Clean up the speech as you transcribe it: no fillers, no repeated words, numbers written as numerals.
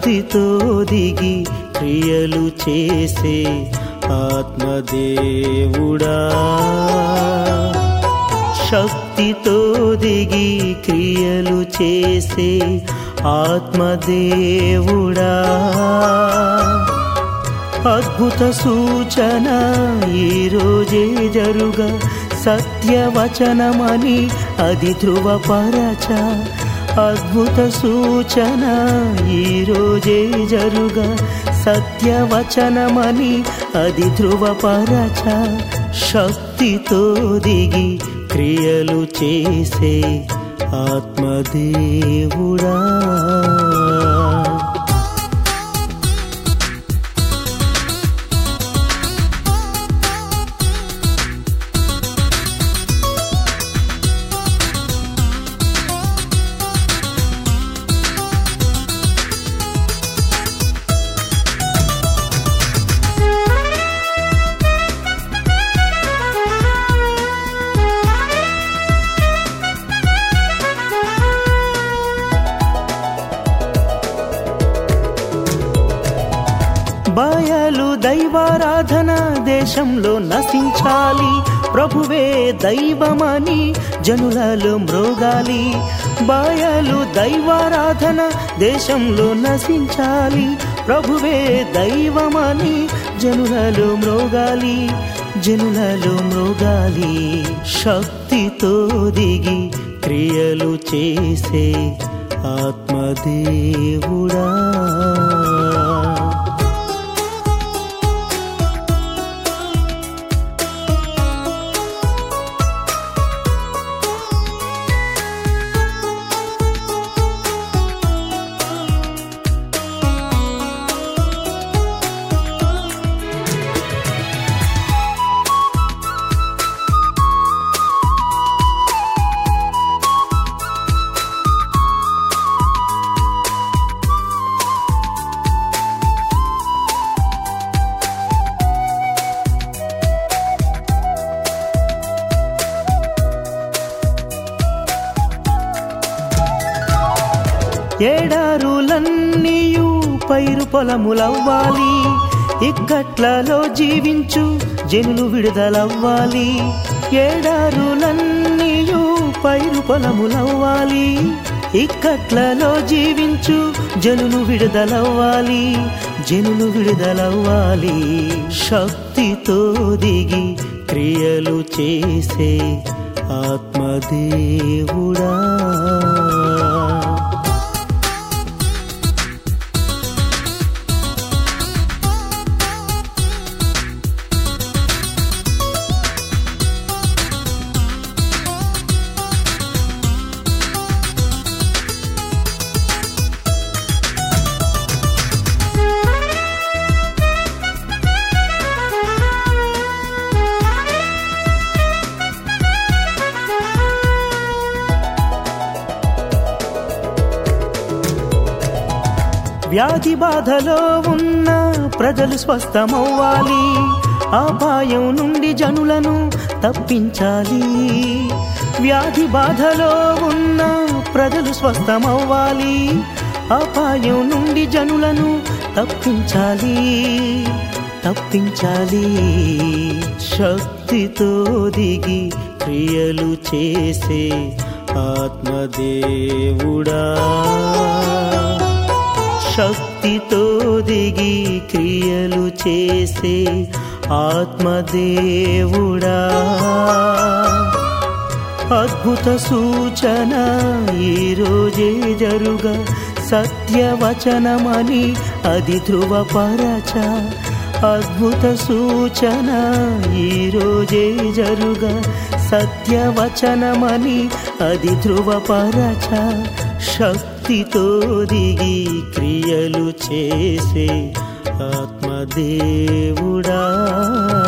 శక్తితో దిగి క్రియలు చేసే ఆత్మదేవుడా, శక్తితో దిగి క్రియలు చేసే ఆత్మదేవుడా, అద్భుత సూచన ఈరోజే జరుగ, సత్యవచనమని అది ధృవపరచ. అద్భుత సూచన ఈరోజే జరుగ, సత్యవచనమని అది ధృవపరచ. శక్తితో దిగి క్రియలు చేసే ఆత్మదేవుడా. బయలు దైవారాధన దేశంలో నశించాలి, ప్రభువే దైవమని జనులలో మ్రోగాలి. బయలు దైవారాధన దేశంలో నశించాలి, ప్రభువే దైవమని జనులలో మ్రోగాలి, జనులలో మ్రోగాలి. శక్తితో దిగి క్రియలు చేసే ఆత్మదేవుడా. ఏడారులన్నీయు పైరు పొలములవ్వాలి, ఇక్కట్లలో జీవించు జనులు విడుదలవ్వాలి. ఏడారులన్నీయు పైరు పొలములవ్వాలి, ఇక్కట్లలో జీవించు జనులు విడుదలవ్వాలి, జనులు విడుదలవ్వాలి. శక్తితో దిగి క్రియలు చేసే ఆత్మదేవుడా. వ్యాధి బాధలో ఉన్న ప్రజలు స్వస్థమవ్వాలి, అపాయం నుండి జనులను తప్పించాలి. వ్యాధి బాధలో ఉన్న ప్రజలు స్వస్థమవ్వాలి, అపాయం నుండి జనులను తప్పించాలి, తప్పించాలి. శక్తితో దిగి క్రియలు చేసే ఆత్మదేవుడా, శక్తితో దిగి క్రియలు చేసే ఆత్మదేవుడా, అద్భుత సూచన ఈరోజే జరుగ, సత్యవచనమని అది ధృవపరచ. అద్భుత సూచన ఈరోజే జరుగ, సత్యవచనమని అది ధృవపరచ. శక్తితో దిగి క్రియలు చేసే ఆత్మదేవుడా.